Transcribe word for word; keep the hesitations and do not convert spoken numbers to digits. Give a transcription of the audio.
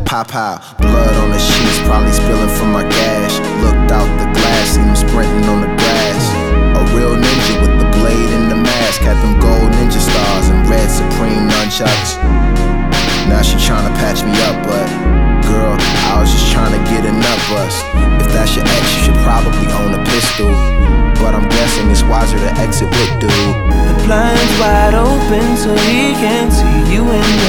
Pow pow, blood on the sheets, probably spilling from my gash. Looked out the glass, seen him sprinting on the grass. A real ninja with the blade and the mask. Had them gold ninja stars and red Supreme nunchucks. Now she tryna patch me up, but girl, I was just tryna get enough bust. If that's your ex, you should probably own a pistol, but I'm guessing it's wiser to exit with dude. The blind's wide open so he can't see you in the